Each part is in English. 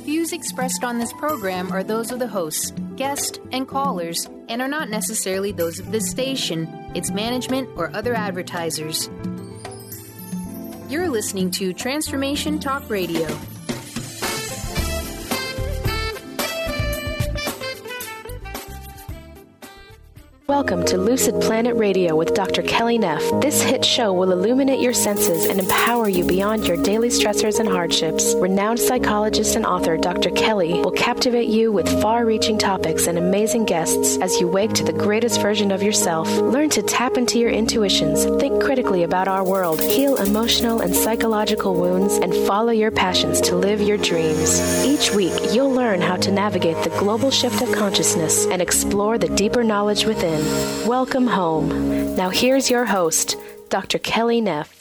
Views expressed on this program are those of the hosts, guests, and callers, and are not necessarily those of this station, its management, or other advertisers. You're listening to Transformation Talk Radio. Welcome to Lucid Planet Radio with Dr. Kelly Neff. This hit show will illuminate your senses and empower you beyond your daily stressors and hardships. Renowned psychologist and author Dr. Kelly will captivate you with far-reaching topics and amazing guests as you wake to the greatest version of yourself. Learn to tap into your intuitions, think critically about our world, heal emotional and psychological wounds, and follow your passions to live your dreams. Each week, you'll learn how to navigate the global shift of consciousness and explore the deeper knowledge within. Welcome home. Now here's your host, Dr. Kelly Neff.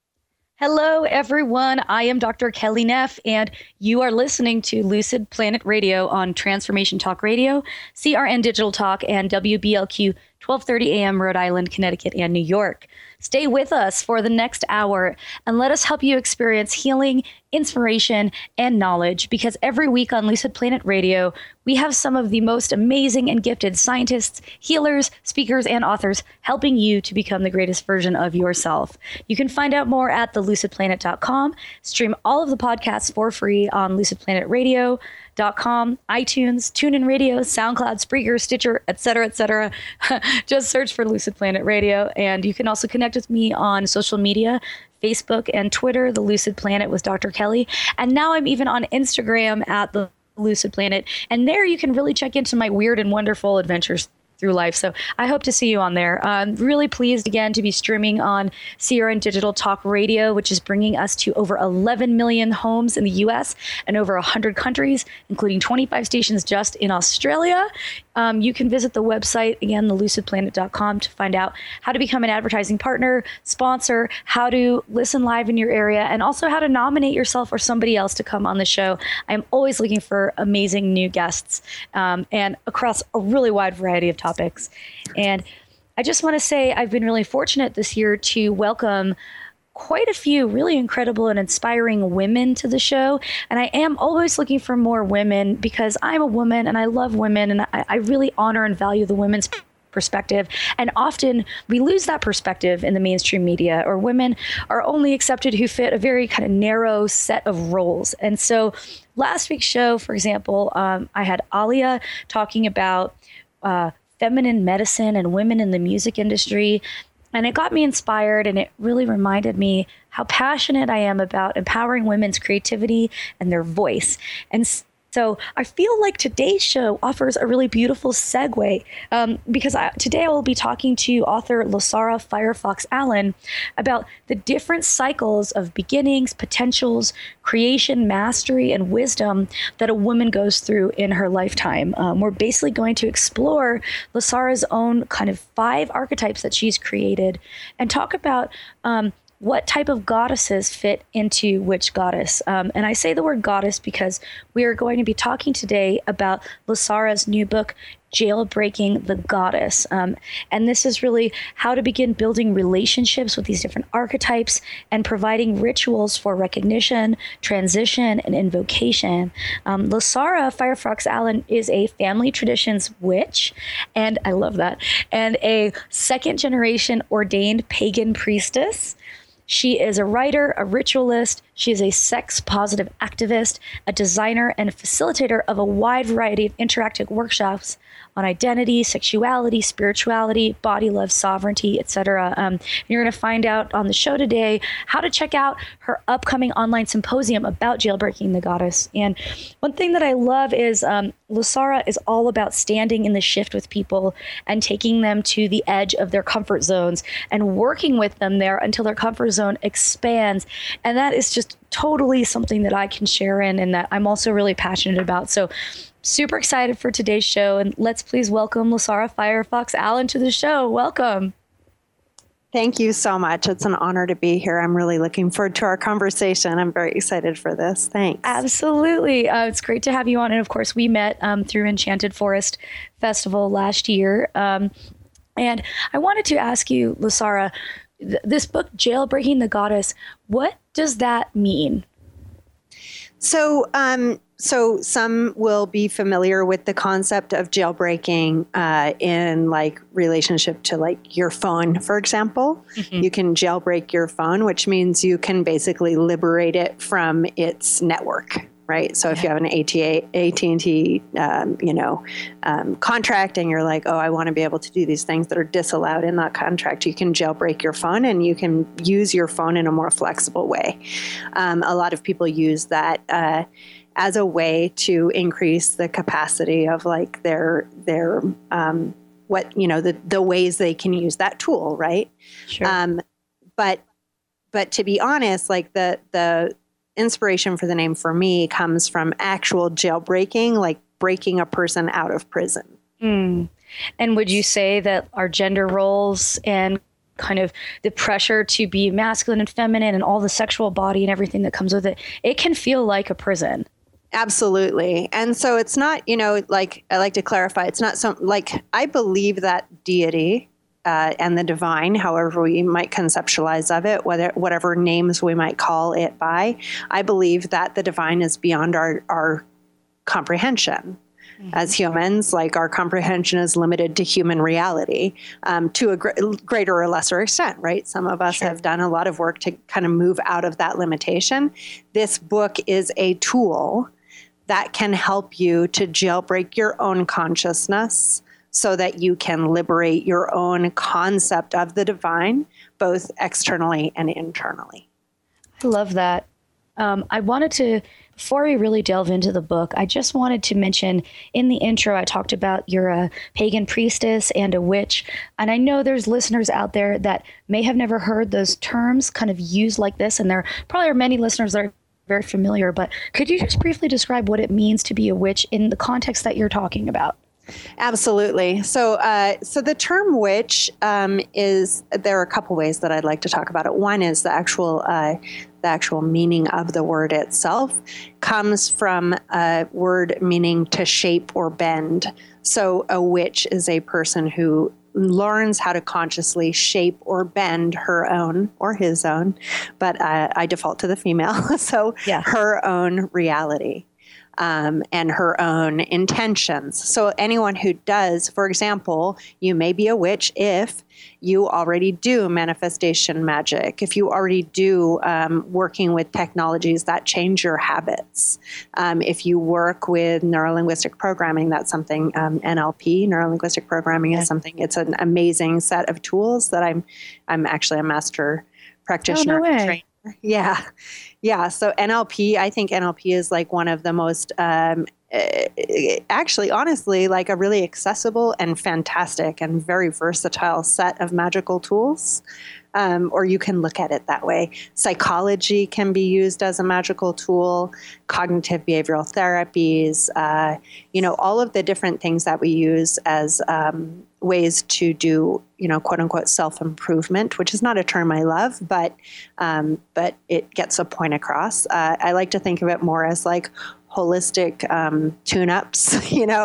Hello, everyone. I am Dr. Kelly Neff, and you are listening to Lucid Planet Radio on Transformation Talk Radio, CRN Digital Talk, and WBLQ 1230 AM, Rhode Island, Connecticut, and New York. Stay with us for the next hour and let us help you experience healing, inspiration, and knowledge, because every week on Lucid Planet Radio, we have some of the most amazing and gifted scientists, healers, speakers, and authors helping you to become the greatest version of yourself. You can find out more at thelucidplanet.com, stream all of the podcasts for free on lucidplanetradio.com, iTunes, TuneIn Radio, SoundCloud, Spreaker, Stitcher, etc., etc. Just search for Lucid Planet Radio, and you can also connect with me on social media, Facebook and Twitter, The Lucid Planet with Dr. Kelly. And now I'm even on Instagram at The Lucid Planet. And there you can really check into my weird and wonderful adventures through life. So I hope to see you on there. I'm really pleased again to be streaming on CRN Digital Talk Radio, which is bringing us to over 11 million homes in the US and over 100 countries, including 25 stations just in Australia. You can visit the website, again, thelucidplanet.com, to find out how to become an advertising partner, sponsor, how to listen live in your area, and also how to nominate yourself or somebody else to come on the show. I'm always looking for amazing new guests and across a really wide variety of topics. And I just want to say I've been really fortunate this year to welcome quite a few really incredible and inspiring women to the show. And I am always looking for more women because I'm a woman and I love women, and I really honor and value the women's perspective. And often we lose that perspective in the mainstream media, or women are only accepted who fit a very kind of narrow set of roles. And so last week's show, for example, I had Alia talking about feminine medicine and women in the music industry. And it got me inspired, and it really reminded me how passionate I am about empowering women's creativity and their voice. And so I feel like today's show offers a really beautiful segue because today I will be talking to author Losara Firefox Allen about the different cycles of beginnings, potentials, creation, mastery, and wisdom that a woman goes through in her lifetime. We're basically going to explore Losara's own kind of 5 archetypes that she's created and talk about what type of goddesses fit into which goddess. And I say the word goddess because we are going to be talking today about Losara's new book, Jailbreaking the Goddess. And this is really how to begin building relationships with these different archetypes and providing rituals for recognition, transition, and invocation. Losara Firefox Allen is a family traditions witch, and I love that, and a second-generation ordained pagan priestess. She is a writer, a ritualist. She is a sex-positive activist, a designer, and a facilitator of a wide variety of interactive workshops on identity, sexuality, spirituality, body love, sovereignty, etc. You're going to find out on the show today how to check out her upcoming online symposium about jailbreaking the goddess. And one thing that I love is Losara is all about standing in the shift with people and taking them to the edge of their comfort zones and working with them there until their comfort zone expands. And that is just totally something that I can share in and that I'm also really passionate about. So super excited for today's show, and let's please welcome Losara Firefox Allen to the show. Welcome. Thank you so much. It's an honor to be here. I'm really looking forward to our conversation. I'm very excited for this. Thanks. Absolutely. It's great to have you on. And of course, we met through Enchanted Forest Festival last year. And I wanted to ask you, Losara, this book, Jailbreaking the Goddess, what does that mean? So some will be familiar with the concept of jailbreaking in like relationship to like your phone, for example. You can jailbreak your phone, which means you can basically liberate it from its network, right? So if you have an AT&T, contract and you're like, oh, I want to be able to do these things that are disallowed in that contract, you can jailbreak your phone and you can use your phone in a more flexible way. A lot of people use that as a way to increase the capacity of like their the ways they can use that tool, right? Sure. But to be honest, like the inspiration for the name for me comes from actual jailbreaking, like breaking a person out of prison. And would you say that our gender roles and kind of the pressure to be masculine and feminine and all the sexual body and everything that comes with it, it can feel like a prison? Absolutely. And so it's not, like I like to clarify, it's not I believe that deity and the divine, however we might conceptualize of it, whatever names we might call it by, I believe that the divine is beyond our comprehension. As humans, like our comprehension is limited to human reality to a greater or lesser extent, right? Some of us have done a lot of work to kind of move out of that limitation. This book is a tool that can help you to jailbreak your own consciousness so that you can liberate your own concept of the divine, both externally and internally. I love that. I wanted to, before we really delve into the book, I just wanted to mention in the intro, I talked about you're a pagan priestess and a witch. And I know there's listeners out there that may have never heard those terms kind of used like this. And there probably are many listeners that are very familiar, but could you just briefly describe what it means to be a witch in the context that you're talking about? Absolutely. So the term witch is, there are a couple ways that I'd like to talk about it. One is the actual meaning of the word itself comes from a word meaning to shape or bend. So a witch is a person who learns how to consciously shape or bend her own or his own, but I default to the female. So her own reality. And her own intentions. So anyone who does, for example, you may be a witch if you already do manifestation magic, if you already do working with technologies that change your habits, if you work with neurolinguistic programming, that's something, NLP, neurolinguistic programming is something, it's an amazing set of tools that I'm actually a master practitioner. Oh, no way. Yeah. Yeah. So NLP, I think NLP is like one of the most, actually, honestly, like a really accessible and fantastic and very versatile set of magical tools. Or you can look at it that way. Psychology can be used as a magical tool, cognitive behavioral therapies, all of the different things that we use as ways to do, quote unquote, self-improvement, which is not a term I love, but it gets a point across. I like to think of it more as like holistic tune-ups,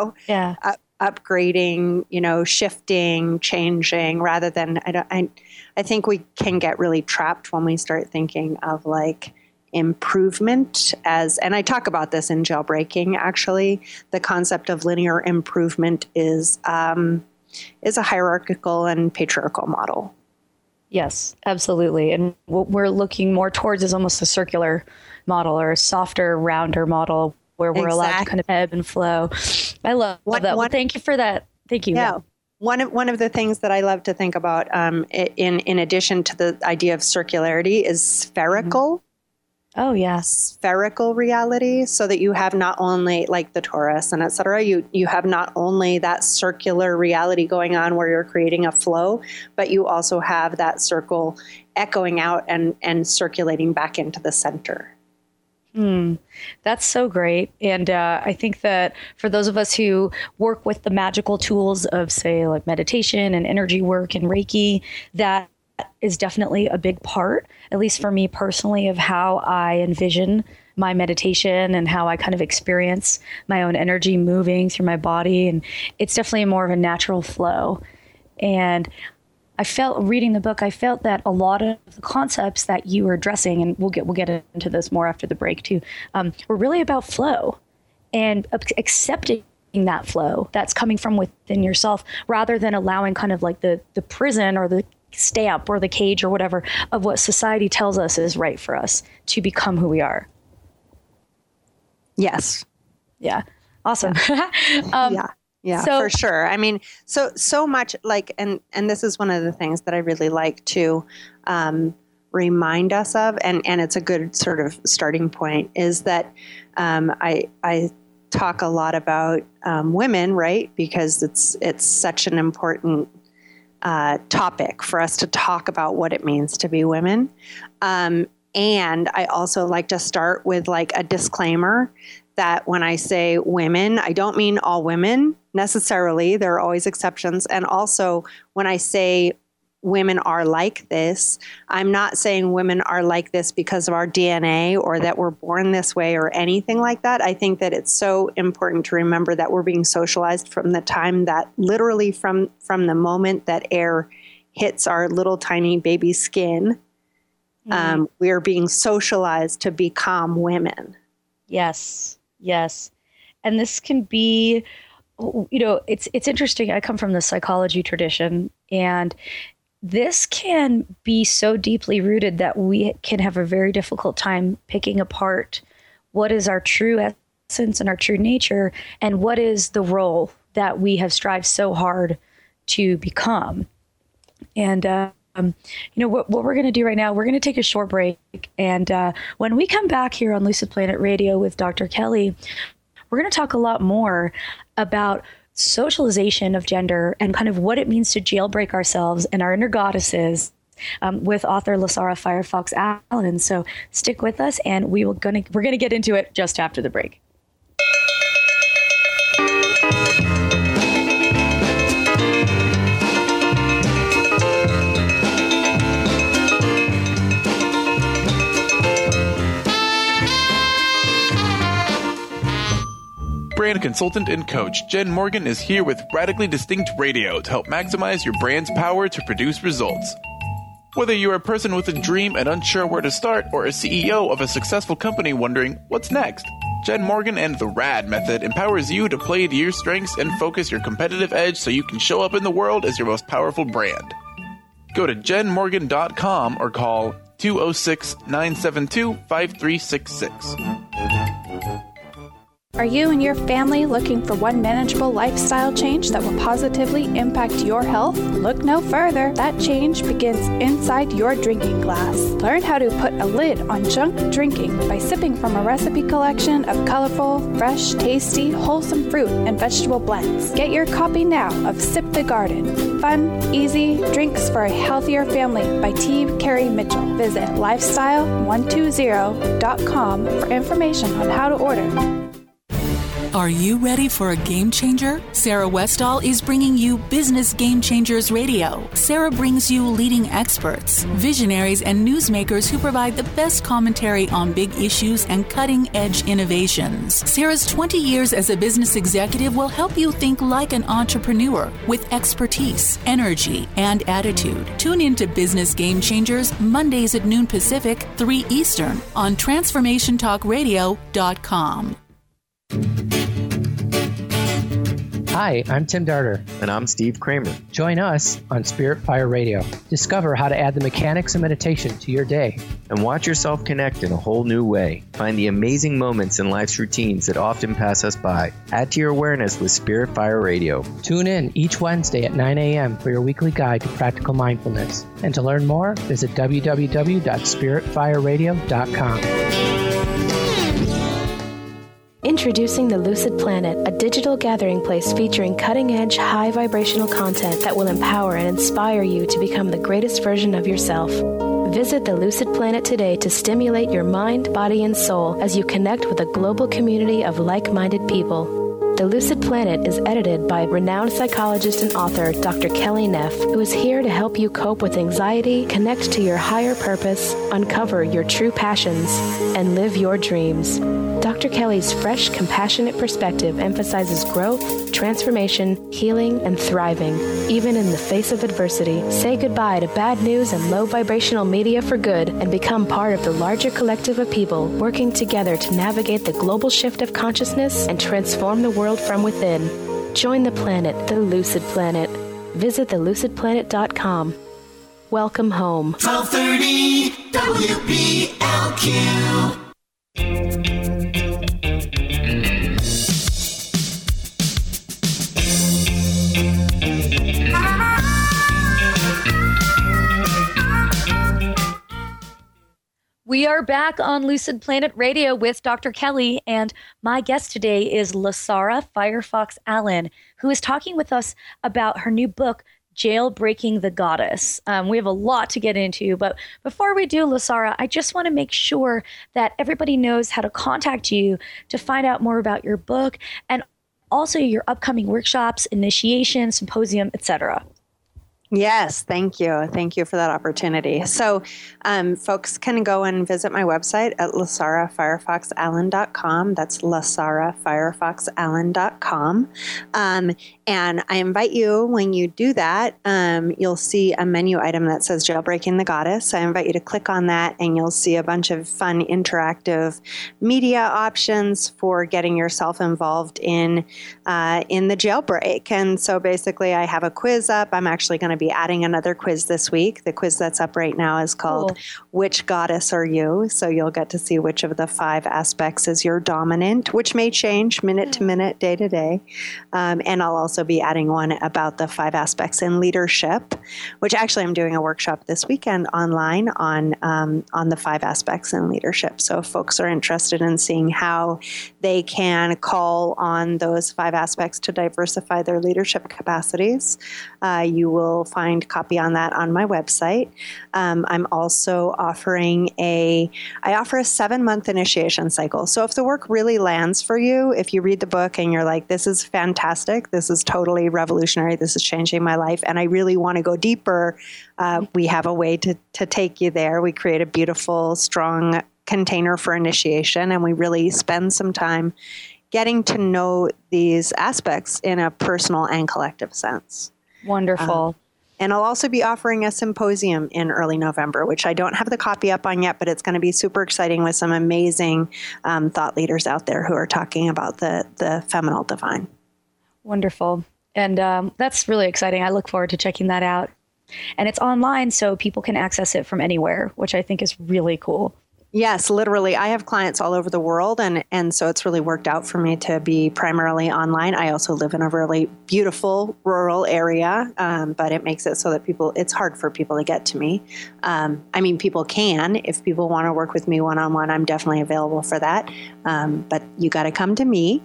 upgrading, shifting, changing, rather than, I think we can get really trapped when we start thinking of like improvement and I talk about this in Jailbreaking, actually. The concept of linear improvement is a hierarchical and patriarchal model. Yes, absolutely. And what we're looking more towards is almost a circular model or a softer, rounder model where we're allowed to kind of ebb and flow. I love that. Well, thank you for that. Thank you. Yeah. One of the things that I love to think about in addition to the idea of circularity is spherical. Mm-hmm. Oh, yes. Spherical reality, so that you have not only like the torus and et cetera, you have not only that circular reality going on where you're creating a flow, but you also have that circle echoing out and circulating back into the center. That's so great. And I think that for those of us who work with the magical tools of, say, like meditation and energy work and Reiki, that is definitely a big part, at least for me personally, of how I envision my meditation and how I kind of experience my own energy moving through my body. And it's definitely more of a natural flow. And I felt reading the book, I felt that a lot of the concepts that you were addressing, and we'll get into this more after the break too, were really about flow and accepting that flow that's coming from within yourself, rather than allowing kind of like the prison or the stamp or the cage or whatever of what society tells us is right for us to become who we are. Yes. Yeah. Awesome. Yeah, so, for sure. I mean, so much like, and this is one of the things that I really like to remind us of, and it's a good sort of starting point, is that I talk a lot about women, right? Because it's such an important topic for us to talk about what it means to be women. And I also like to start with like a disclaimer that when I say women, I don't mean all women necessarily. There are always exceptions. And also when I say women are like this, I'm not saying women are like this because of our DNA or that we're born this way or anything like that. I think that it's so important to remember that we're being socialized from the time that literally from the moment that air hits our little tiny baby skin, we're being socialized to become women. Yes. And this can be, it's interesting. I come from the psychology tradition, and this can be so deeply rooted that we can have a very difficult time picking apart what is our true essence and our true nature, and what is the role that we have strived so hard to become. And, what we're going to do right now, we're going to take a short break. And when we come back here on Lucid Planet Radio with Dr. Kelly, we're going to talk a lot more about socialization of gender and kind of what it means to jailbreak ourselves and our inner goddesses with author Lasara Firefox Allen. So stick with us, and we're going to get into it just after the break. Brand consultant and coach Jen Morgan is here with Radically Distinct Radio to help maximize your brand's power to produce results. Whether you're a person with a dream and unsure where to start, or a CEO of a successful company wondering what's next, Jen Morgan and the RAD method empowers you to play to your strengths and focus your competitive edge so you can show up in the world as your most powerful brand. Go to jenmorgan.com or call 206-972-5366. Are you and your family looking for one manageable lifestyle change that will positively impact your health? Look no further. That change begins inside your drinking glass. Learn how to put a lid on junk drinking by sipping from a recipe collection of colorful, fresh, tasty, wholesome fruit and vegetable blends. Get your copy now of Sip the Garden. Fun, easy drinks for a healthier family by T. Carey Mitchell. Visit lifestyle120.com for information on how to order. Are you ready for a game changer? Sarah Westall is bringing you Business Game Changers Radio. Sarah brings you leading experts, visionaries, and newsmakers who provide the best commentary on big issues and cutting-edge innovations. Sarah's 20 years as a business executive will help you think like an entrepreneur with expertise, energy, and attitude. Tune in to Business Game Changers Mondays at noon Pacific, 3 Eastern on TransformationTalkRadio.com. Hi, I'm Tim Darter. And I'm Steve Kramer. Join us on Spirit Fire Radio. Discover how to add the mechanics of meditation to your day. And watch yourself connect in a whole new way. Find the amazing moments in life's routines that often pass us by. Add to your awareness with Spirit Fire Radio. Tune in each Wednesday at 9 a.m. for your weekly guide to practical mindfulness. And to learn more, visit www.spiritfireradio.com. Introducing the Lucid Planet, a digital gathering place featuring cutting-edge, high-vibrational content that will empower and inspire you to become the greatest version of yourself. Visit the Lucid Planet today to stimulate your mind, body, and soul as you connect with a global community of like-minded people. The Lucid Planet is edited by renowned psychologist and author Dr. Kelly Neff, who is here to help you cope with anxiety, connect to your higher purpose, uncover your true passions, and live your dreams. Dr. Dr. Kelly's fresh, compassionate perspective emphasizes growth, transformation, healing, and thriving, even in the face of adversity. Say goodbye to bad news and low vibrational media for good and become part of the larger collective of people working together to navigate the global shift of consciousness and transform the world from within. Join the planet, the Lucid Planet. Visit thelucidplanet.com. Welcome home. 1230 WPLQ. We are back on Lucid Planet Radio with Dr. Kelly, and my guest today is LaSara Firefox Allen, who is talking with us about her new book, Jailbreaking the Goddess. We have a lot to get into, but before we do, LaSara, I just want to make sure that everybody knows how to contact you to find out more about your book and also your upcoming workshops, initiation, symposium, etc. Yes, thank you. Thank you for that opportunity. So folks can go and visit my website at lasarafirefoxallen.com. That's lasarafirefoxallen.com. And I invite you, when you do that, you'll see a menu item that says Jailbreaking the Goddess. I invite you to click on that, and you'll see a bunch of fun interactive media options for getting yourself involved in the jailbreak. And so basically, I have a quiz up. I'm actually going to be adding another quiz this week. The quiz that's up right now is called Which Goddess Are You? So you'll get to see which of the 5 aspects is your dominant, which may change minute to minute, day to day. And I'll also be adding one about the 5 aspects in leadership, which actually I'm doing a workshop this weekend online on the 5 aspects in leadership. So if folks are interested in seeing how they can call on those 5 aspects to diversify their leadership capacities, you will find copy on that on my website. I'm also offering I offer a 7-month initiation cycle. So if the work really lands for you, if you read the book and you're like, this is fantastic, this is totally revolutionary, this is changing my life, and I really want to go deeper, we have a way to take you there. We create a beautiful, strong container for initiation, and we really spend some time getting to know these aspects in a personal and collective sense. Wonderful. And I'll also be offering a symposium in early November, which I don't have the copy up on yet, but it's going to be super exciting with some amazing thought leaders out there who are talking about the feminine divine. Wonderful. And that's really exciting. I look forward to checking that out. And it's online, so people can access it from anywhere, which I think is really cool. Yes, literally. I have clients all over the world, and so it's really worked out for me to be primarily online. I also live in a really beautiful rural area, but it makes it so that it's hard for people to get to me. I mean, people can. If people want to work with me one-on-one, I'm definitely available for that. But you got to come to me.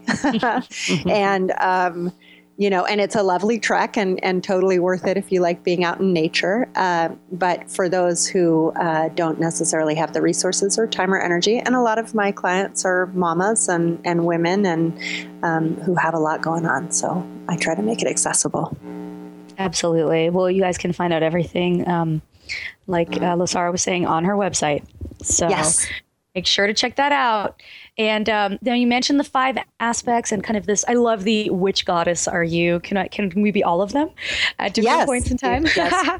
And and it's a lovely trek and totally worth it if you like being out in nature. But for those who don't necessarily have the resources or time or energy, and a lot of my clients are mamas and women and who have a lot going on. So I try to make it accessible. Absolutely. Well, you guys can find out everything, like LaSara was saying, on her website. So yes. Make sure to check that out. And then you mentioned the 5 aspects and kind of this. I love the which goddess are you? Can we be all of them at different points in time? Yes.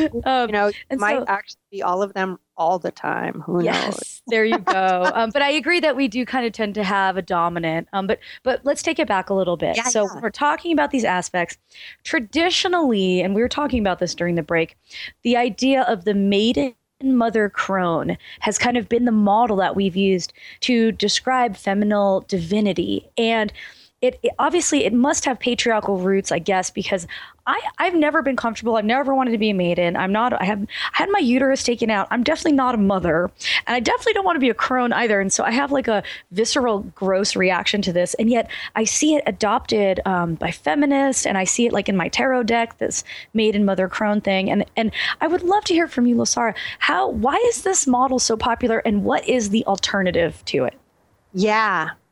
It might actually be all of them all the time. Who knows? There you go. But I agree that we do kind of tend to have a dominant. But let's take it back a little bit. When we're talking about these aspects, traditionally, and we were talking about this during the break, the idea of the maiden Mother Crone has kind of been the model that we've used to describe feminine divinity. And it obviously it must have patriarchal roots, I guess, because I've never been comfortable. I've never wanted to be a maiden. I had my uterus taken out. I'm definitely not a mother, and I definitely don't want to be a crone either. And so I have like a visceral, gross reaction to this. And yet I see it adopted by feminists, and I see it like in my tarot deck, this maiden, mother, crone thing. And I would love to hear from you, LaSara. Why is this model so popular, and what is the alternative to it? Yeah.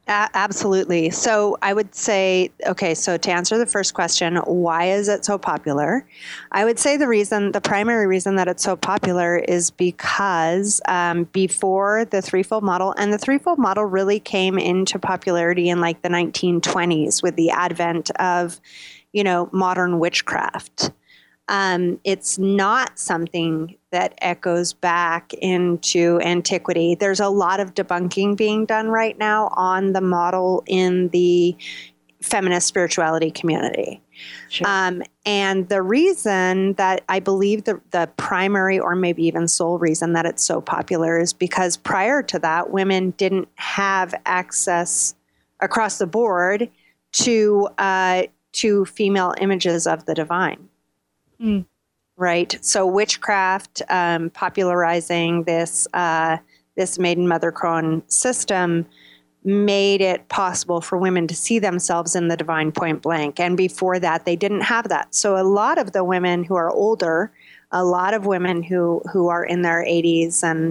Absolutely. So I would say, okay, so to answer the first question, why is it so popular? I would say the primary reason that it's so popular is because before the threefold model, and the threefold model really came into popularity in like the 1920s with the advent of, modern witchcraft. It's not something that echoes back into antiquity. There's a lot of debunking being done right now on the model in the feminist spirituality community. Sure. And the reason that I believe the primary or maybe even sole reason that it's so popular is because prior to that, women didn't have access across the board to female images of the divine. Mm. Right. So witchcraft, popularizing this maiden mother crone system made it possible for women to see themselves in the divine point blank. And before that, they didn't have that. So a lot of the women who are older, a lot of women who are in their 80s and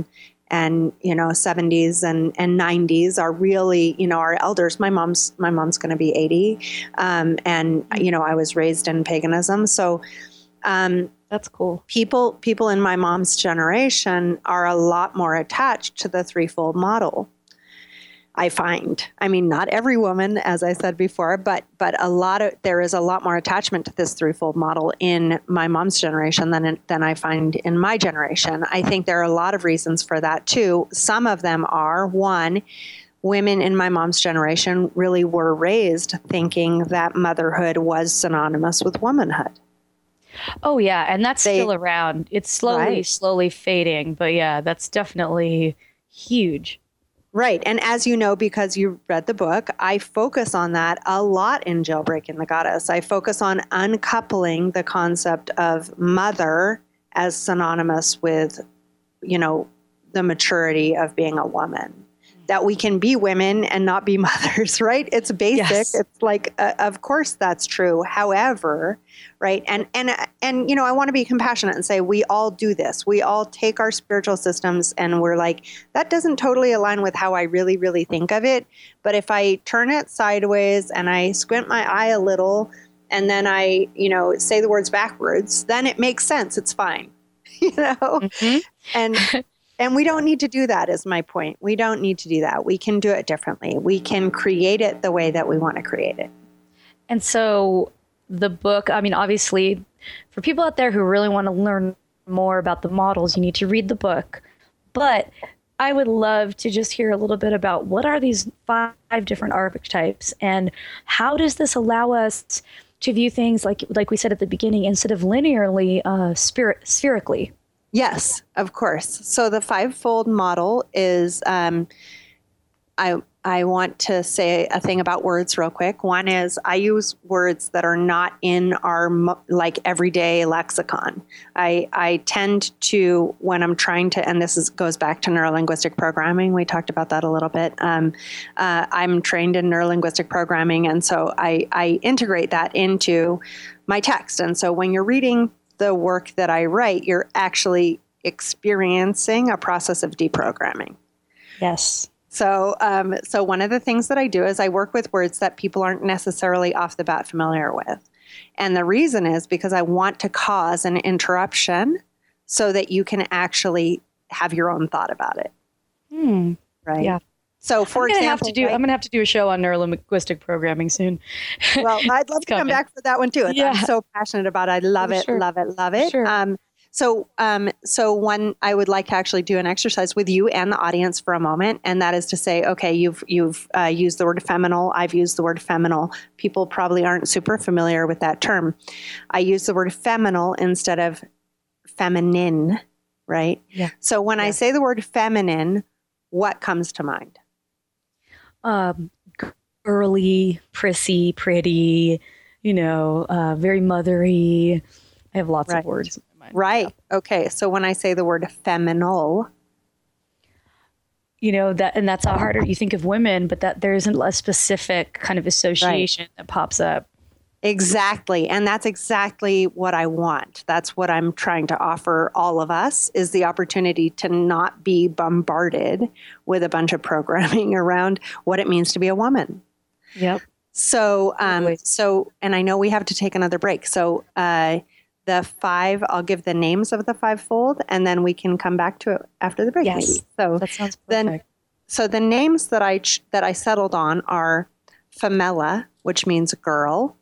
70s and 90s are really, our elders. My mom's going to be 80. I was raised in paganism. So, that's cool. People in my mom's generation are a lot more attached to the threefold model, I find. I mean, not every woman, as I said before, but there is a lot more attachment to this threefold model in my mom's generation than I find in my generation. I think there are a lot of reasons for that too. Some of them are, one, women in my mom's generation really were raised thinking that motherhood was synonymous with womanhood. Oh, yeah. And that's still around. It's slowly fading. But yeah, that's definitely huge. Right. And as you know, because you read the book, I focus on that a lot in Jailbreaking the Goddess. I focus on uncoupling the concept of mother as synonymous with, the maturity of being a woman. That we can be women and not be mothers, right? It's basic. Yes. It's like, of course that's true. However, right. And I want to be compassionate and say, we all do this. We all take our spiritual systems and we're like, that doesn't totally align with how I really, really think of it. But if I turn it sideways and I squint my eye a little and then I, say the words backwards, then it makes sense. It's fine, Mm-hmm. And we don't need to do that is my point. We don't need to do that. We can do it differently. We can create it the way that we want to create it. And so the book, obviously, for people out there who really want to learn more about the models, you need to read the book. But I would love to just hear a little bit about what are these 5 different archetypes and how does this allow us to view things like we said at the beginning, instead of linearly, spherically. Yes, of course. So the 5-fold model is, I want to say a thing about words real quick. One is I use words that are not in our everyday lexicon. I tend to, when I'm trying to, and goes back to neurolinguistic programming. We talked about that a little bit. I'm trained in neurolinguistic programming, and so I integrate that into my text. And so when you're reading the work that I write, you're actually experiencing a process of deprogramming. Yes. So one of the things that I do is I work with words that people aren't necessarily off the bat familiar with. And the reason is because I want to cause an interruption so that you can actually have your own thought about it. Right? Yeah. So, for example, I'm going to have to do a show on neurolinguistic programming soon. Well, I'd love to come back for that one too. I'm so passionate about it. I love it, sure. love it. Sure. So one, I would like to actually do an exercise with you and the audience for a moment, and that is to say, okay, you've used the word feminine. I've used the word feminine. People probably aren't super familiar with that term. I use the word feminine instead of feminine, right? Yeah. So when I say the word feminine, what comes to mind? Girly, prissy, pretty, very mothery. I have lots of words in my mind. Right. Yeah. Okay. So when I say the word feminine, that's how harder you think of women, but that there isn't a specific kind of association that pops up. Exactly. And that's exactly what I want. That's what I'm trying to offer all of us, is the opportunity to not be bombarded with a bunch of programming around what it means to be a woman. Yep. So, and I know we have to take another break. So, the 5, I'll give the names of the 5-fold, and then we can come back to it after the break. Yes. Maybe. So that sounds perfect. So the names that I settled on are Femella, which means girl.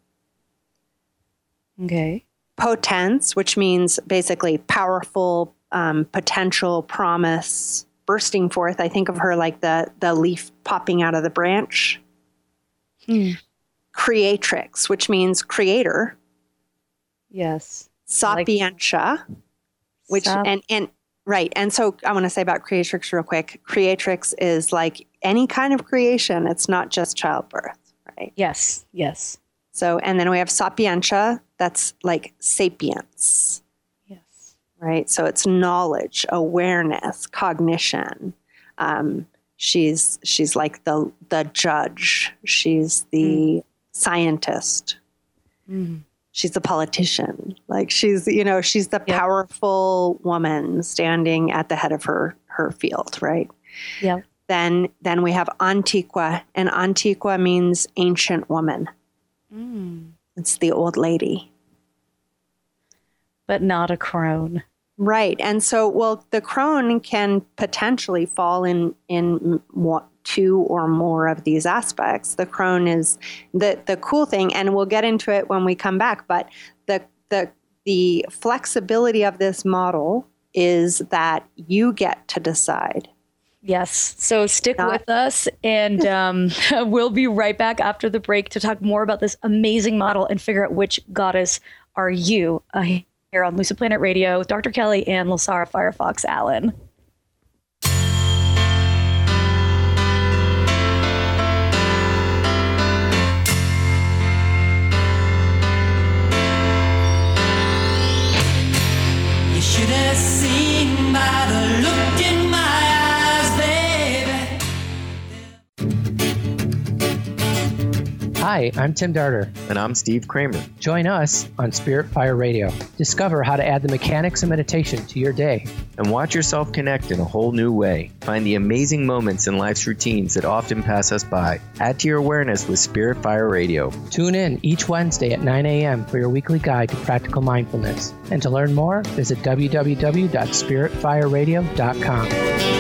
Okay. Potens, which means basically powerful, potential, promise, bursting forth. I think of her like the leaf popping out of the branch. Creatrix, which means creator. Yes. Sapientia, which right. And so I want to say about creatrix real quick. Creatrix is like any kind of creation. It's not just childbirth, right? Yes. Yes. So, and then we have sapientia. That's like sapience. Yes. Right. So it's knowledge, awareness, cognition. She's like the judge. She's the scientist. She's the politician. Like she's the powerful woman standing at the head of her field, right? Yeah. Then we have Antiqua, and Antiqua means ancient woman. It's the old lady. But not a crone. Right. And so, the crone can potentially fall in 2 or more of these aspects. The crone is the cool thing, and we'll get into it when we come back, but the flexibility of this model is that you get to decide. Yes. So stick with us, and we'll be right back after the break to talk more about this amazing model and figure out which goddess are you here on Lucid Planet Radio with Dr. Kelly and Lasara Firefox Allen. You should have seen by the look in my eyes, baby. Hi, I'm Tim Darter. And I'm Steve Kramer. Join us on Spirit Fire Radio. Discover how to add the mechanics of meditation to your day. And watch yourself connect in a whole new way. Find the amazing moments in life's routines that often pass us by. Add to your awareness with Spirit Fire Radio. Tune in each Wednesday at 9 a.m. for your weekly guide to practical mindfulness. And to learn more, visit www.spiritfireradio.com.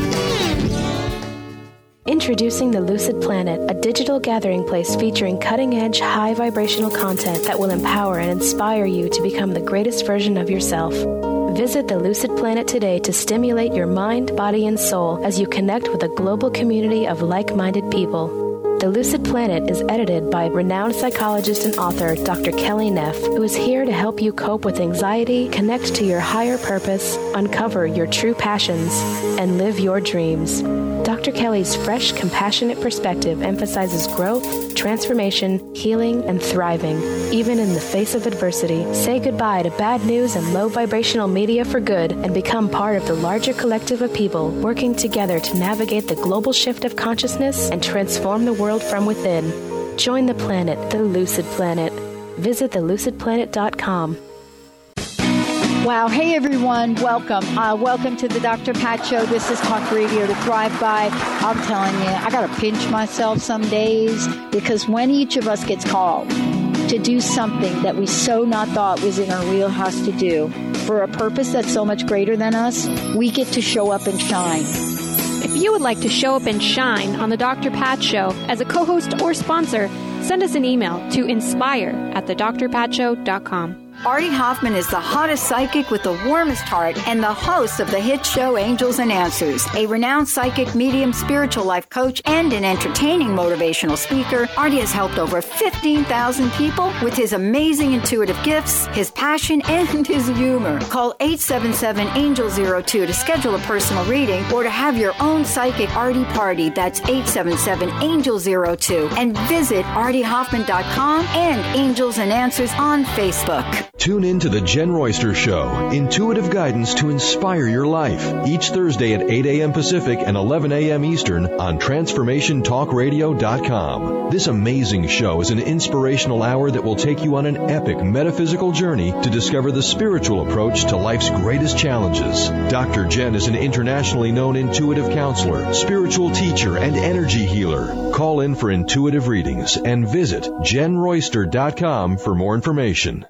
Introducing the Lucid Planet, a digital gathering place featuring cutting-edge, high-vibrational content that will empower and inspire you to become the greatest version of yourself. Visit the Lucid Planet today to stimulate your mind, body, and soul as you connect with a global community of like-minded people. The Lucid Planet is edited by renowned psychologist and author Dr. Kelly Neff, who is here to help you cope with anxiety, connect to your higher purpose, uncover your true passions, and live your dreams. Dr. Kelly's fresh, compassionate perspective emphasizes growth, transformation, healing, and thriving, even in the face of adversity. Say goodbye to bad news and low vibrational media for good and become part of the larger collective of people working together to navigate the global shift of consciousness and transform the world from within. Join the planet, the Lucid Planet. Visit thelucidplanet.com. Wow. Hey, everyone. Welcome. Welcome to the Dr. Pat Show. This is Talk Radio to Thrive By. I'm telling you, I got to pinch myself some days, because when each of us gets called to do something that we so not thought was in our wheelhouse to do for a purpose that's so much greater than us, we get to show up and shine. If you would like to show up and shine on the Dr. Pat Show as a co-host or sponsor, send us an email to inspire@thedrpatshow.com. Artie Hoffman is the hottest psychic with the warmest heart and the host of the hit show Angels and Answers. A renowned psychic, medium, spiritual life coach, and an entertaining motivational speaker, Artie has helped over 15,000 people with his amazing intuitive gifts, his passion, and his humor. Call 877-ANGEL-02 to schedule a personal reading or to have your own psychic Artie party. That's 877-ANGEL-02. And visit artiehoffman.com and Angels and Answers on Facebook. Tune in to The Jen Royster Show, intuitive guidance to inspire your life, each Thursday at 8 a.m. Pacific and 11 a.m. Eastern on TransformationTalkRadio.com. This amazing show is an inspirational hour that will take you on an epic metaphysical journey to discover the spiritual approach to life's greatest challenges. Dr. Jen is an internationally known intuitive counselor, spiritual teacher, and energy healer. Call in for intuitive readings and visit JenRoyster.com for more information.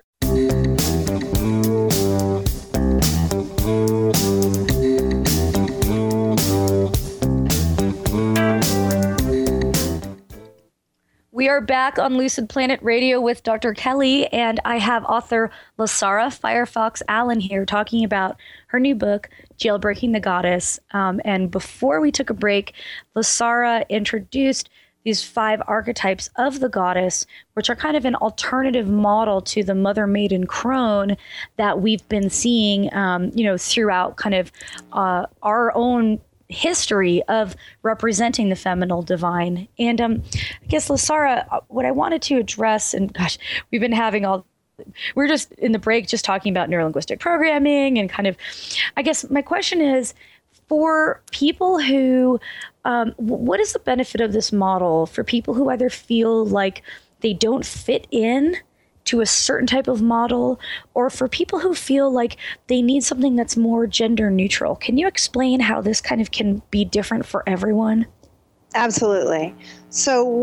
We are back on Lucid Planet Radio with Dr. Kelly, and I have author Lasara Firefox Allen here talking about her new book, Jailbreaking the Goddess. And before we took a break, Lasara introduced these 5 archetypes of the goddess, which are kind of an alternative model to the mother maiden crone that we've been seeing, throughout kind of our own history of representing the feminine divine. And I guess, Lasara, what I wanted to address, and gosh, we've been having we're just in the break just talking about neurolinguistic programming and kind of, I guess my question is, for people who, what is the benefit of this model for people who either feel like they don't fit in to a certain type of model, or for people who feel like they need something that's more gender neutral? Can you explain how this kind of can be different for everyone? Absolutely. So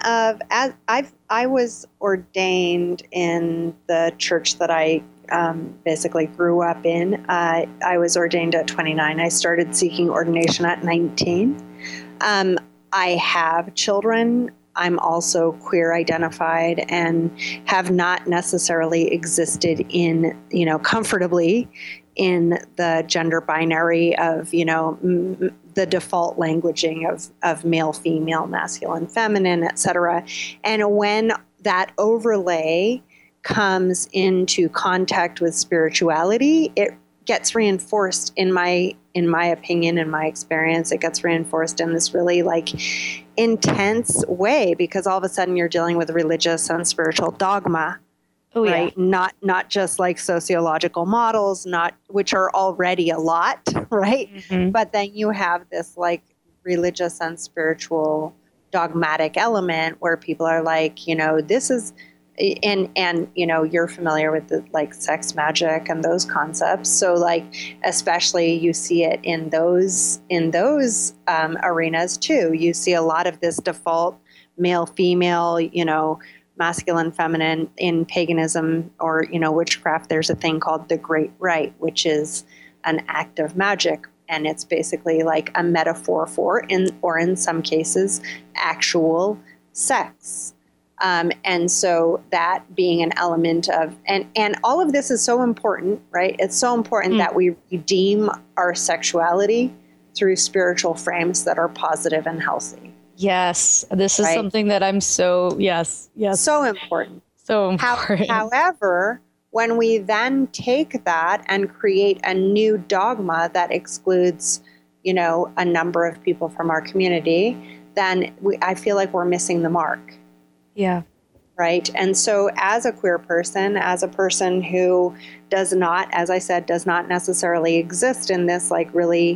I was ordained in the church that I basically grew up in. I was ordained at 29. I started seeking ordination at 19. I have children. I'm also queer identified and have not necessarily existed in, comfortably in the gender binary of, the default languaging of male, female, masculine, feminine, etc. And when that overlay comes into contact with spirituality, it gets reinforced in my opinion, in my experience, it gets reinforced in this really intense way, because all of a sudden you're dealing with religious and spiritual dogma, right? Yeah. Not just like sociological models, which are already a lot, right? Mm-hmm. But then you have this religious and spiritual dogmatic element where people are like, this is, and you're familiar with the sex magic and those concepts. So especially you see it in those arenas too. You see a lot of this default male, female, masculine, feminine in paganism or, witchcraft. There's a thing called the Great Rite, which is an act of magic. And it's basically like a metaphor for, in some cases, actual sex. And so that being an element of, and all of this is so important, right? It's so important that we redeem our sexuality through spiritual frames that are positive and healthy. Yes. This is something that I'm so important. So important. However, when we then take that and create a new dogma that excludes, a number of people from our community, then I feel like we're missing the mark. Yeah. Right. And so as a queer person, as a person who does not, as I said, does not necessarily exist in this really,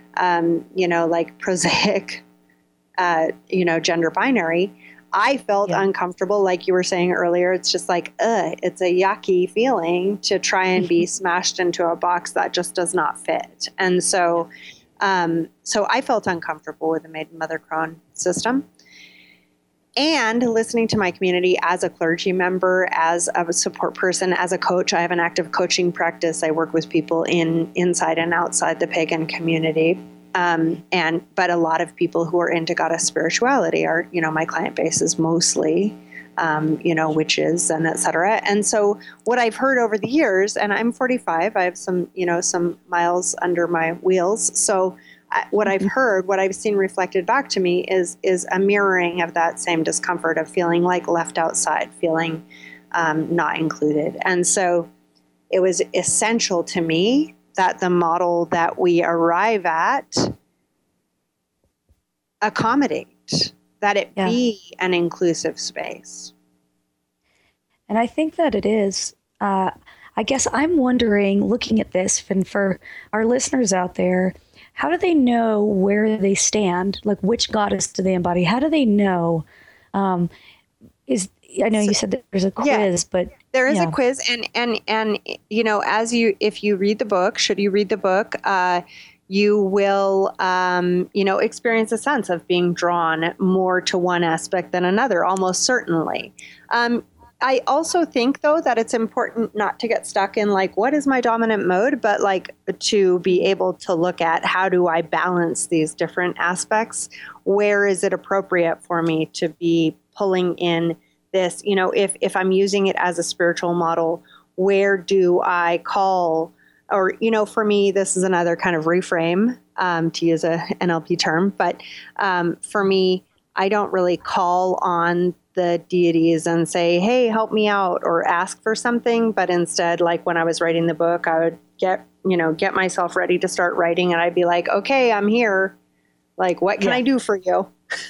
prosaic, gender binary, I felt uncomfortable. Like you were saying earlier, it's just it's a yucky feeling to try and be smashed into a box that just does not fit. And so, so I felt uncomfortable with the maiden mother crone system. And listening to my community as a clergy member, as a support person, as a coach. I have an active coaching practice. I work with people inside and outside the pagan community. But a lot of people who are into goddess spirituality are, my client base is mostly, witches and et cetera. And so what I've heard over the years, and I'm 45, I have some miles under my wheels. So what I've heard, what I've seen reflected back to me is a mirroring of that same discomfort of feeling left outside, feeling not included. And so it was essential to me that the model that we arrive at accommodate, that it be an inclusive space. And I think that it is. I guess I'm wondering, looking at this, and for our listeners out there, how do they know where they stand? Like, which goddess do they embody? How do they know? I know you said that there's a quiz, but there is a quiz, and you know, if you read the book, should you read the book, you will, experience a sense of being drawn more to one aspect than another, almost certainly. I also think, though, that it's important not to get stuck in like, what is my dominant mode, but like to be able to look at how do I balance these different aspects? Where is it appropriate for me to be pulling in this? You know, if I'm using it as a spiritual model, where do I call? Or, you know, for me, this is another kind of reframe, to use a NLP term. But for me, I don't really call on the deities and say, hey, help me out, or ask for something. But instead, like when I was writing the book, I would get myself ready to start writing. And I'd be like, okay, I'm here. Like, what can I do for you?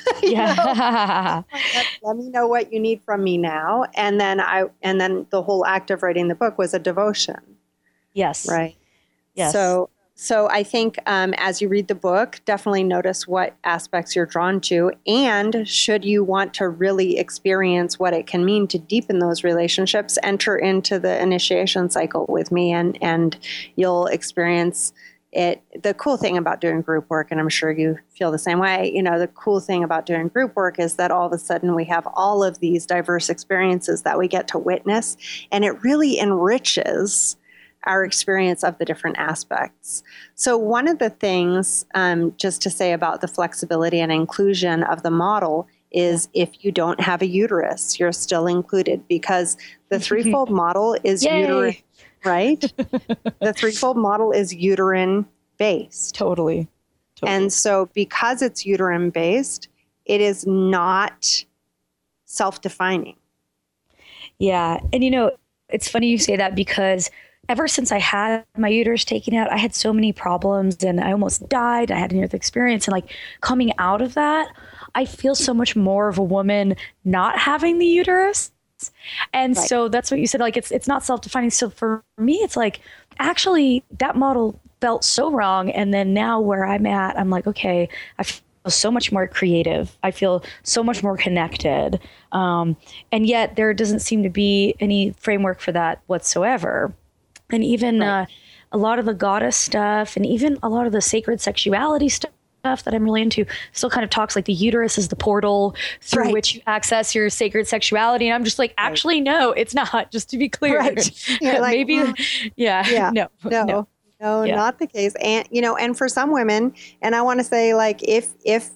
Let me know what you need from me now. And then the whole act of writing the book was a devotion. Yes. Right. Yes. So I think as you read the book, definitely notice what aspects you're drawn to. And should you want to really experience what it can mean to deepen those relationships, enter into the initiation cycle with me, and you'll experience it. The cool thing about doing group work, and I'm sure you feel the same way, you know, the cool thing about doing group work is that all of a sudden we have all of these diverse experiences that we get to witness, and it really enriches our experience of the different aspects. So one of the things, just to say about the flexibility and inclusion of the model, is if you don't have a uterus, you're still included, because the threefold model is uterine, right? The threefold model is uterine based. Totally. And so because it's uterine based, it is not self-defining. Yeah. And you know, it's funny you say that, because ever since I had my uterus taken out, I had so many problems and I almost died. I had a near-death experience, and like coming out of that, I feel so much more of a woman not having the uterus. And so that's what you said, like it's not self-defining. So for me, it's like, actually that model felt so wrong. And then now where I'm at, I'm like, okay, I feel so much more creative. I feel so much more connected. And yet there doesn't seem to be any framework for that whatsoever. And even a lot of the goddess stuff, and even a lot of the sacred sexuality stuff that I'm really into, still kind of talks like the uterus is the portal through which you access your sacred sexuality. And I'm just like, actually, no, it's not, just to be clear. You're like, maybe, no, not the case. And, you know, and for some women, and I want to say, like, if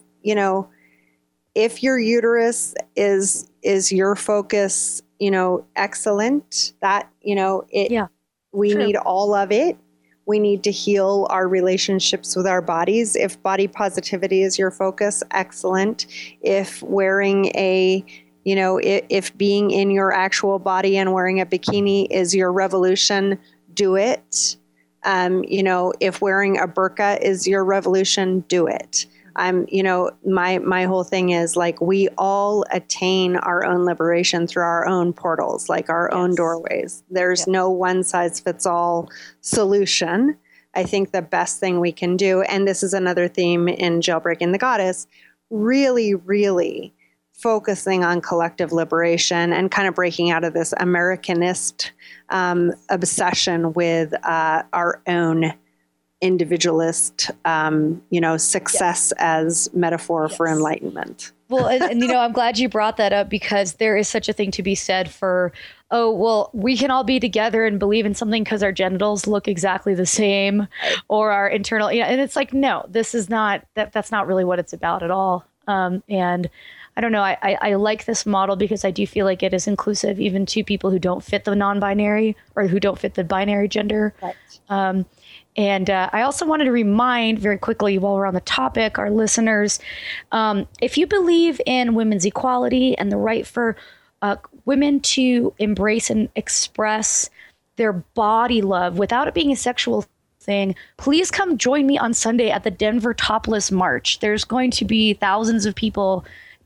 your uterus is your focus, you know, excellent, that, you know, we need all of it. We need to heal our relationships with our bodies. If body positivity is your focus, excellent. If wearing if being in your actual body and wearing a bikini is your revolution, do it. If wearing a burqa is your revolution, do it. My whole thing is like, we all attain our own liberation through our own portals, like our own doorways. There's no one size fits all solution. I think the best thing we can do, and this is another theme in Jailbreaking the Goddess, really, really focusing on collective liberation and kind of breaking out of this Americanist obsession with our own individualist, success as metaphor for enlightenment. Well, and I'm glad you brought that up, because there is such a thing to be said for, we can all be together and believe in something because our genitals look exactly the same, or our internal, and it's like, no, this is not, that's not really what it's about at all. And I don't know, I like this model because I do feel like it is inclusive even to people who don't fit the non-binary or who don't fit the binary gender. Right. And I also wanted to remind very quickly, while we're on the topic, our listeners, if you believe in women's equality and the right for women to embrace and express their body love without it being a sexual thing, please come join me on Sunday at the Denver Topless March. There's going to be thousands of people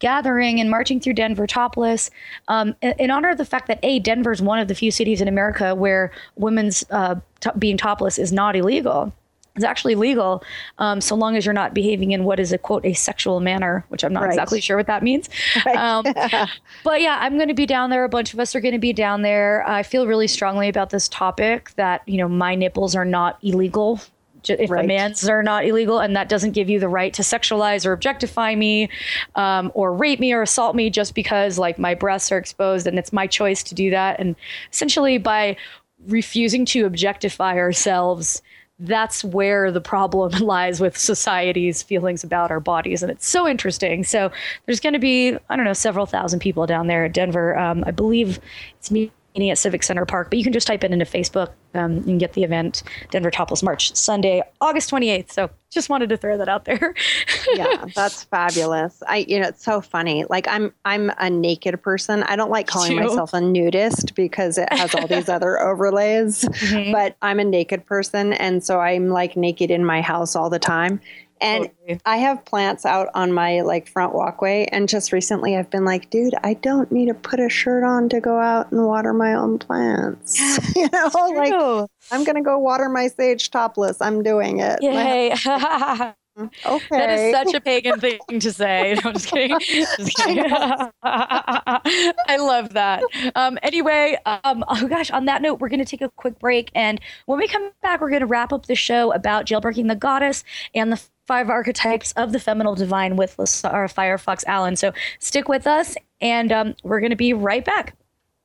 gathering and marching through Denver topless in honor of the fact that Denver is one of the few cities in America where women's being topless is not illegal. It's actually legal so long as you're not behaving in what is a, quote, a sexual manner, which I'm not exactly sure what that means. Right. But yeah, I'm going to be down there. A bunch of us are going to be down there. I feel really strongly about this topic that, my nipples are not illegal. If a man's are not illegal, and that doesn't give you the right to sexualize or objectify me or rape me or assault me just because like my breasts are exposed and it's my choice to do that. And essentially by refusing to objectify ourselves, that's where the problem lies with society's feelings about our bodies. And it's so interesting. So there's going to be, several thousand people down there at Denver. I believe it's meeting at Civic Center Park, but you can just type it into Facebook and get the event, Denver Topless March, Sunday, August 28th. So just wanted to throw that out there. Yeah, that's fabulous. It's so funny. Like I'm a naked person. I don't like calling myself a nudist because it has all these other overlays, but I'm a naked person. And so I'm like naked in my house all the time. And I have plants out on my front walkway. And just recently I've been like, dude, I don't need to put a shirt on to go out and water my own plants. I'm going to go water my sage topless. I'm doing it. Yay. Okay. That is such a pagan thing to say. No, I'm just kidding. I love that. Anyway, oh gosh, on that note, we're going to take a quick break. And when we come back, we're going to wrap up the show about jailbreaking the goddess and the 5 archetypes of the feminine divine with Firefox Allen. So stick with us, and we're going to be right back.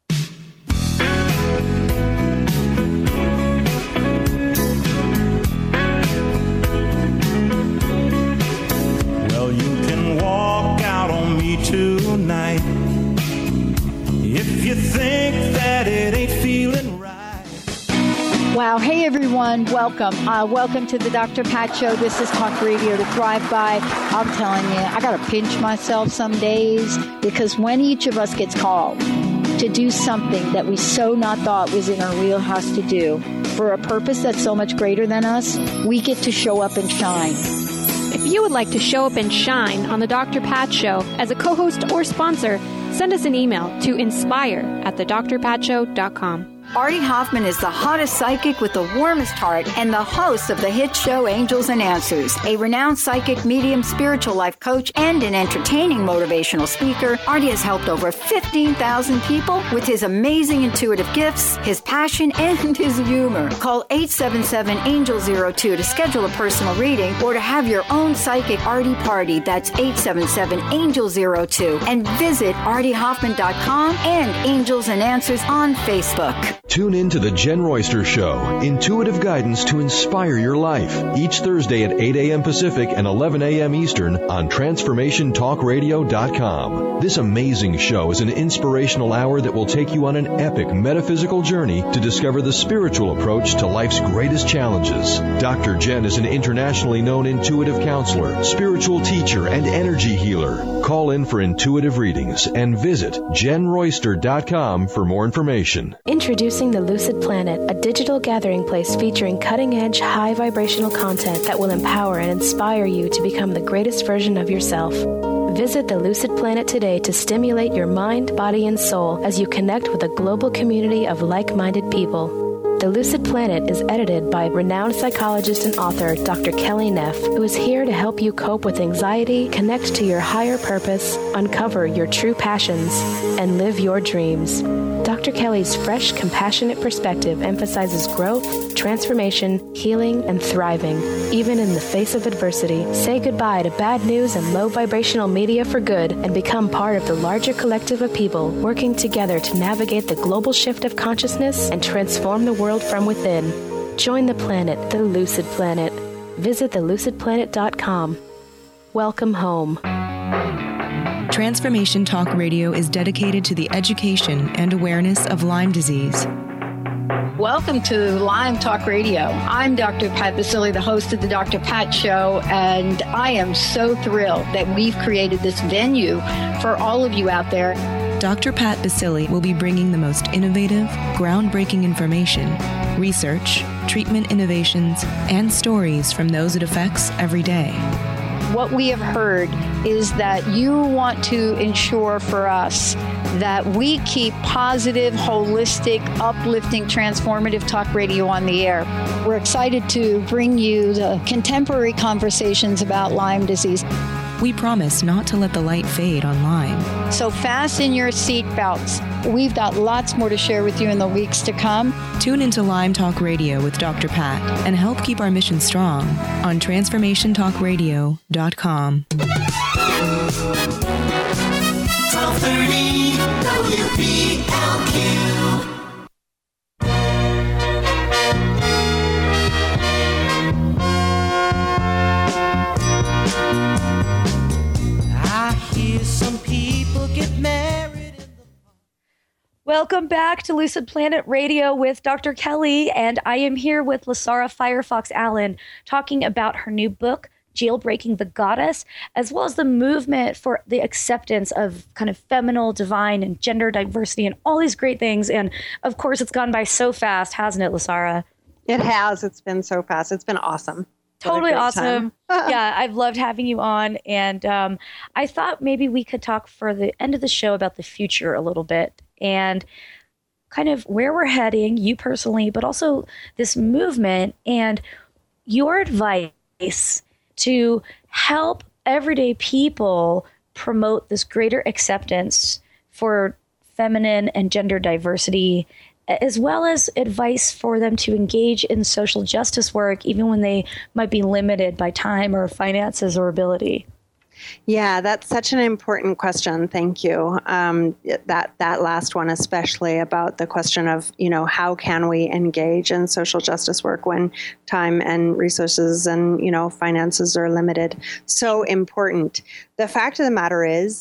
Well, you can walk out on me tonight if you think that it ain't feeling right. Wow. Hey, everyone. Welcome. Welcome to the Dr. Pat Show. This is Talk Radio to Thrive By. I'm telling you, I got to pinch myself some days because when each of us gets called to do something that we so not thought was in our wheelhouse to do for a purpose that's so much greater than us, we get to show up and shine. If you would like to show up and shine on the Dr. Pat Show as a co-host or sponsor, send us an email to inspire@thedrpatshow.com. Artie Hoffman is the hottest psychic with the warmest heart and the host of the hit show Angels and Answers. A renowned psychic, medium, spiritual life coach, and an entertaining motivational speaker, Artie has helped over 15,000 people with his amazing intuitive gifts, his passion, and his humor. Call 877-ANGEL-02 to schedule a personal reading or to have your own psychic Artie party. That's 877-ANGEL-02. And visit artiehoffman.com and Angels and Answers on Facebook. Tune in to The Jen Royster Show, intuitive guidance to inspire your life, each Thursday at 8 a.m. Pacific and 11 a.m. Eastern on TransformationTalkRadio.com. This amazing show is an inspirational hour that will take you on an epic metaphysical journey to discover the spiritual approach to life's greatest challenges. Dr. Jen is an internationally known intuitive counselor, spiritual teacher, and energy healer. Call in for intuitive readings and visit JenRoyster.com for more information. Introducing the Lucid Planet, a digital gathering place featuring cutting-edge, high-vibrational content that will empower and inspire you to become the greatest version of yourself. Visit the Lucid Planet today to stimulate your mind, body, and soul as you connect with a global community of like-minded people. The Lucid Planet is edited by renowned psychologist and author Dr. Kelly Neff, who is here to help you cope with anxiety, connect to your higher purpose, uncover your true passions, and live your dreams. Dr. Kelly's fresh, compassionate perspective emphasizes growth, transformation, healing, and thriving, even in the face of adversity. Say goodbye to bad news and low vibrational media for good and become part of the larger collective of people working together to navigate the global shift of consciousness and transform the world from within. Join the planet, the Lucid Planet. Visit thelucidplanet.com. Welcome home. Transformation Talk Radio is dedicated to the education and awareness of Lyme disease. Welcome to Lyme Talk Radio. I'm Dr. Pat Baccili, the host of the Dr. Pat Show, and I am so thrilled that we've created this venue for all of you out there. Dr. Pat Baccili will be bringing the most innovative, groundbreaking information, research, treatment innovations, and stories from those it affects every day. what we have heard is that you want to ensure for us that we keep positive, holistic, uplifting, transformative talk radio on the air. We're excited to bring you the contemporary conversations about Lyme disease. We promise not to let the light fade on Lyme. So fasten your seatbelts. We've got lots more to share with you in the weeks to come. Tune into Lyme Talk Radio with Dr. Pat and help keep our mission strong on TransformationTalkRadio.com. 1230 WPLQ. Some people get married. Welcome back to Lucid Planet Radio with Dr. Kelly, and I am here with Lasara Firefox Allen talking about her new book, Jailbreaking the Goddess, as well as the movement for the acceptance of kind of feminine, divine, and gender diversity and all these great things. And of course, it's gone by so fast, hasn't it, Lasara? It has. It's been so fast. It's been awesome. Totally awesome. Yeah, I've loved having you on. And I thought maybe we could talk for the end of the show about the future a little bit and kind of where we're heading, you personally, but also this movement and your advice to help everyday people promote this greater acceptance for feminine and gender diversity, as well as advice for them to engage in social justice work, even when they might be limited by time or finances or ability. Yeah, that's such an important question. Thank you. That last one, especially about the question of, how can we engage in social justice work when time and resources and, finances are limited? So important. The fact of the matter is,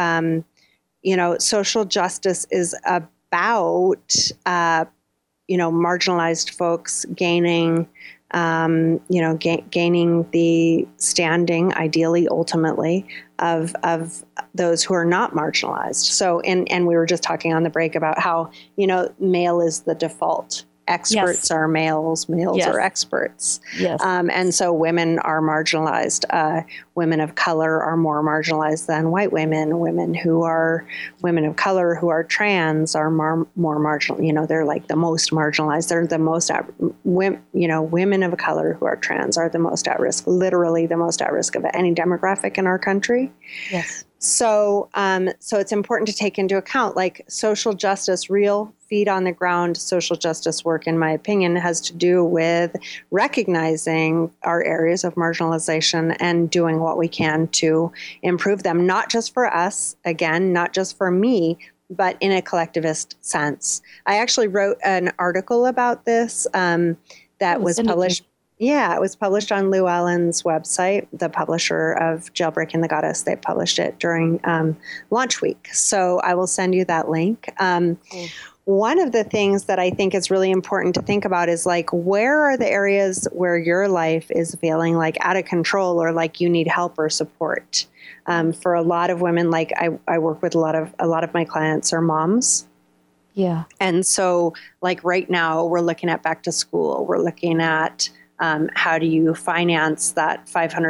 social justice is about marginalized folks gaining gaining the standing, ideally, ultimately, of those who are not marginalized. So, and we were just talking on the break about how, male is the default. Experts are males, are experts. Yes. And so women are marginalized. Women of color are more marginalized than white women. Women of color who are trans are more marginal. They're like the most marginalized. They're the most women of color who are trans are the most at risk, literally the most at risk of any demographic in our country. Yes. So it's important to take into account, like, social justice, real feet on the ground social justice work, in my opinion, has to do with recognizing our areas of marginalization and doing what we can to improve them, not just for us, again, not just for me, but in a collectivist sense. I actually wrote an article about this that was published. Yeah, it was published on Lou Allen's website, the publisher of Jailbreaking the Goddess. They published it during launch week. So I will send you that link. One of the things that I think is really important to think about is, like, where are the areas where your life is feeling like out of control or like you need help or support? For a lot of women, like I work with a lot of my clients are moms. Yeah. And so, like, right now we're looking at back to school. We're looking at how do you finance that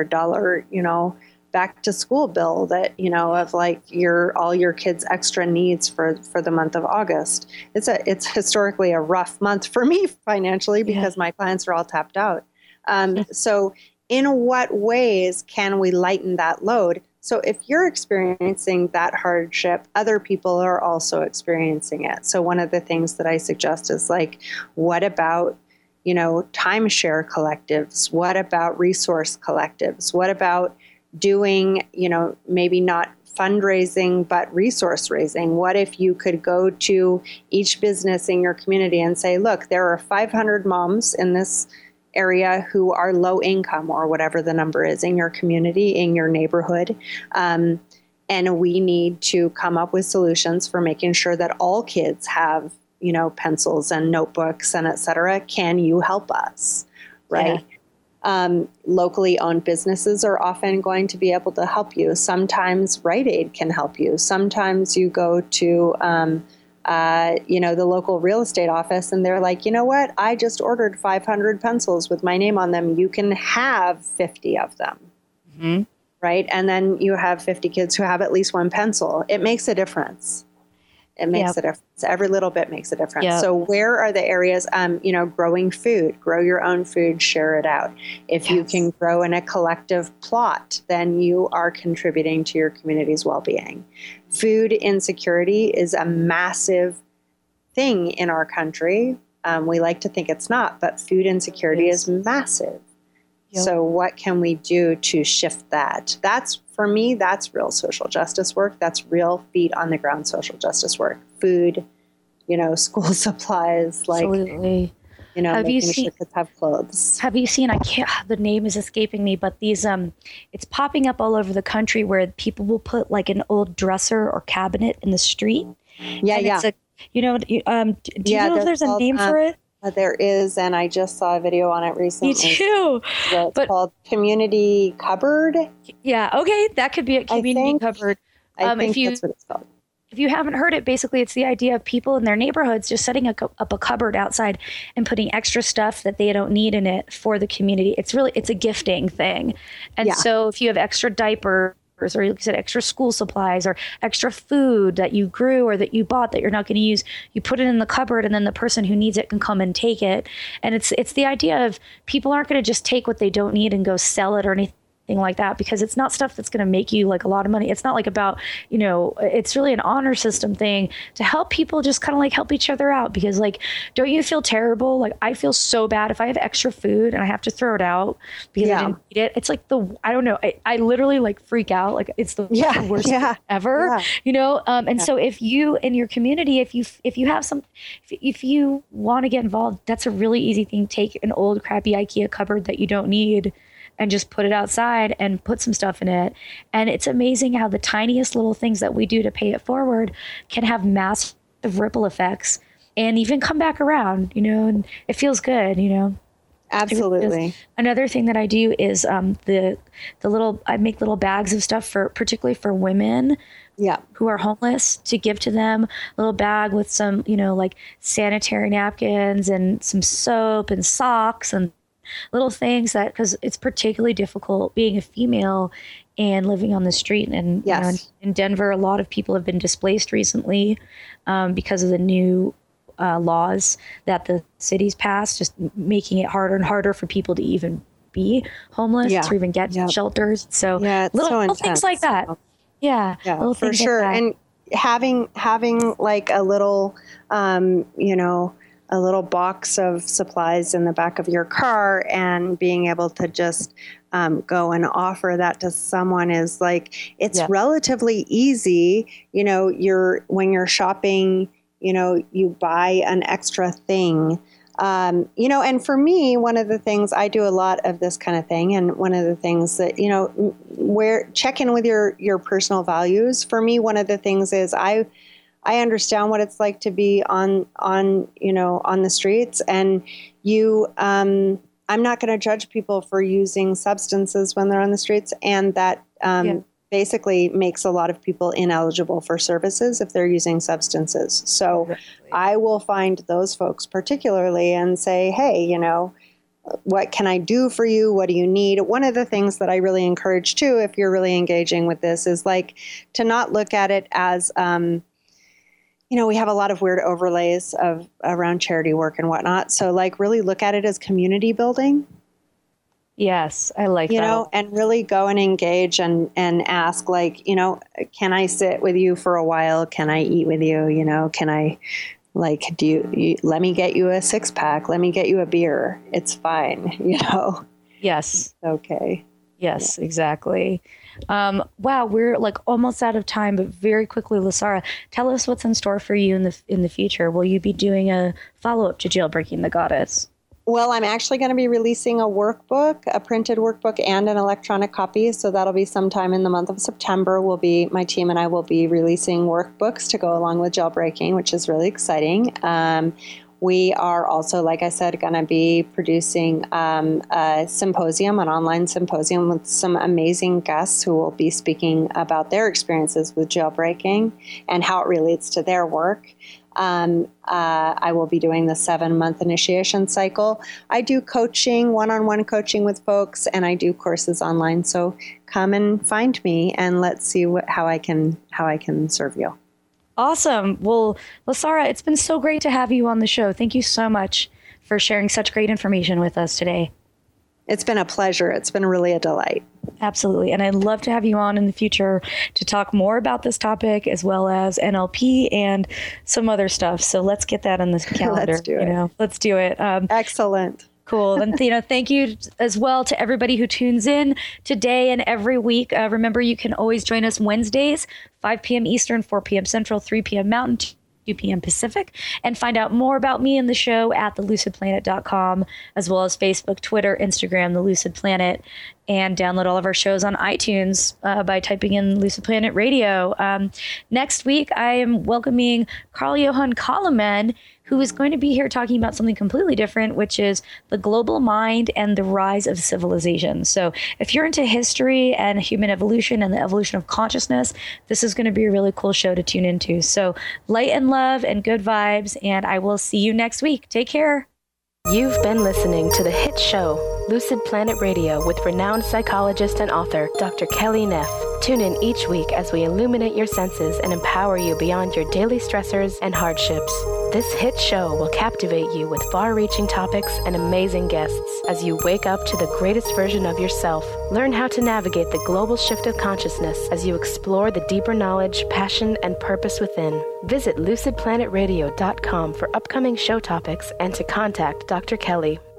$500, back to school bill that, of like all your kids' extra needs for the month of August. It's historically a rough month for me financially because my clients are all tapped out. So in what ways can we lighten that load? So if you're experiencing that hardship, other people are also experiencing it. So one of the things that I suggest is, like, what about timeshare collectives? What about resource collectives? What about doing, maybe not fundraising, but resource raising? What if you could go to each business in your community and say, look, there are 500 moms in this area who are low income, or whatever the number is in your community, in your neighborhood. And we need to come up with solutions for making sure that all kids have pencils and notebooks and et cetera. Can you help us? Right. Yeah. Locally owned businesses are often going to be able to help you. Sometimes Rite Aid can help you. Sometimes you go to, the local real estate office and they're like, you know what? I just ordered 500 pencils with my name on them. You can have 50 of them. Mm-hmm. right? And then you have 50 kids who have at least one pencil. It makes a difference. It makes a difference. Every little bit makes a difference. Yep. So where are the areas, growing food, grow your own food, share it out. If you can grow in a collective plot, then you are contributing to your community's well-being. Food insecurity is a massive thing in our country. We like to think it's not, but food insecurity is massive. Yep. So what can we do to shift that? For me, that's real social justice work. That's real feet on the ground social justice work. Food, school supplies, Absolutely. Making sure kids have clothes. Have you seen, the name is escaping me, but these, it's popping up all over the country where people will put like an old dresser or cabinet in the street. Yeah, and yeah. It's do you know if there's a name for it? There is, and I just saw a video on it recently. Me too. It's called Community Cupboard. Yeah, okay, that could be a community cupboard. I think that's what it's called. If you haven't heard it, basically it's the idea of people in their neighborhoods just setting up a cupboard outside and putting extra stuff that they don't need in it for the community. It's a gifting thing. And so if you have extra diapers, or like you said, extra school supplies or extra food that you grew or that you bought that you're not going to use, you put it in the cupboard and then the person who needs it can come and take it. And it's the idea of people aren't going to just take what they don't need and go sell it or anything like that, because it's not stuff that's going to make you like a lot of money. It's not like about, it's really an honor system thing to help people just kind of like help each other out. Because like, don't you feel terrible? Like I feel so bad if I have extra food and I have to throw it out because I didn't eat it. It's like I don't know. I literally like freak out. Like it's the worst ever, so if you in your community, if you want to get involved, that's a really easy thing. Take an old crappy IKEA cupboard that you don't need and just put it outside and put some stuff in it. And it's amazing how the tiniest little things that we do to pay it forward can have massive ripple effects and even come back around, and it feels good, Absolutely. Another thing that I do is I make little bags of stuff particularly for women who are homeless, to give to them. A little bag with some, like sanitary napkins and some soap and socks and little things because it's particularly difficult being a female and living on the street. And in Denver, a lot of people have been displaced recently because of the new laws that the city's passed, just making it harder and harder for people to even be homeless or even get shelters. So little things like that. Yeah, for sure. Like and having like a little, a little box of supplies in the back of your car and being able to just go and offer that to someone is like, it's relatively easy. When you're shopping, you buy an extra thing. And for me, one of the things, I do a lot of this kind of thing. And one of the things that, where check in with your personal values. For me, one of the things is I understand what it's like to be on the streets, and I'm not going to judge people for using substances when they're on the streets, and that basically makes a lot of people ineligible for services if they're using substances. So I will find those folks particularly and say, hey, what can I do for you? What do you need? One of the things that I really encourage too, if you're really engaging with this, is like to not look at it as, we have a lot of weird overlays around charity work and whatnot. So like really look at it as community building. Yes, I like that. And really go and engage and ask like, can I sit with you for a while? Can I eat with you? Can I like, let me get you a 6-pack? Let me get you a beer. It's fine. Yes. Okay. Yes, exactly. Wow, we're like almost out of time, but very quickly, Lasara, tell us what's in store for you in the future. Will you be doing a follow-up to Jailbreaking the Goddess? Well, I'm actually going to be releasing a workbook, a printed workbook and an electronic copy. So that'll be sometime in the month of September. My team and I will be releasing workbooks to go along with Jailbreaking, which is really exciting. We are also, like I said, going to be producing a symposium, an online symposium with some amazing guests who will be speaking about their experiences with jailbreaking and how it relates to their work. I will be doing the 7-month initiation cycle. I do coaching, one-on-one coaching with folks, and I do courses online. So come and find me, and let's see how I can serve you. Awesome. Well, Lasara, it's been so great to have you on the show. Thank you so much for sharing such great information with us today. It's been a pleasure. It's been really a delight. Absolutely. And I'd love to have you on in the future to talk more about this topic, as well as NLP and some other stuff. So let's get that on the calendar. Let's do it. Let's do it. Excellent. Cool. And, thank you as well to everybody who tunes in today and every week. Remember, you can always join us Wednesdays, 5 p.m. Eastern, 4 p.m. Central, 3 p.m. Mountain, 2 p.m. Pacific, and find out more about me and the show at thelucidplanet.com, as well as Facebook, Twitter, Instagram, The Lucid Planet, and download all of our shows on iTunes by typing in Lucid Planet Radio. Next week, I am welcoming Carl-Johan Kalaman, who is going to be here talking about something completely different, which is the global mind and the rise of civilization. So if you're into history and human evolution and the evolution of consciousness, this is going to be a really cool show to tune into. So light and love and good vibes, and I will see you next week. Take care. You've been listening to the hit show, Lucid Planet Radio, with renowned psychologist and author, Dr. Kelly Neff. Tune in each week as we illuminate your senses and empower you beyond your daily stressors and hardships. This hit show will captivate you with far-reaching topics and amazing guests as you wake up to the greatest version of yourself. Learn how to navigate the global shift of consciousness as you explore the deeper knowledge, passion, and purpose within. Visit lucidplanetradio.com for upcoming show topics and to contact Dr. Kelly.